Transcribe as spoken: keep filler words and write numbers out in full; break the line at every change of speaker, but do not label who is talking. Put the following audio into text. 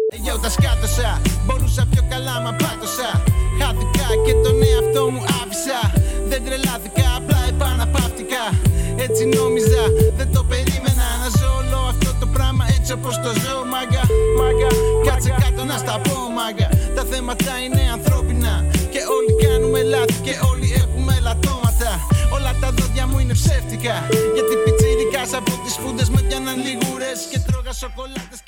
Εγώ τα σκάτωσα, μπορούσα πιο καλά μα πάτωσα. Χάθηκα και τον εαυτό μου άφησα. Δεν τρελάθηκα, απλά επαναπαύτηκα. Έτσι νόμιζα, δεν το περίμενα. Να ζω όλο αυτό το πράγμα έτσι όπως το ζω, μάγκα. Μάγκα, κάτσε κάτω να στα πω, μάγκα. Τα θέματα είναι ανθρώπινα και όλοι κάνουμε λάθη και όλοι έχουμε λατώματα. Όλα τα δόντια μου είναι ψεύτικα, γιατί πιτσιρικάς από τις φούντες με πιάναν λιγούρες και τρώγα σοκολάτες.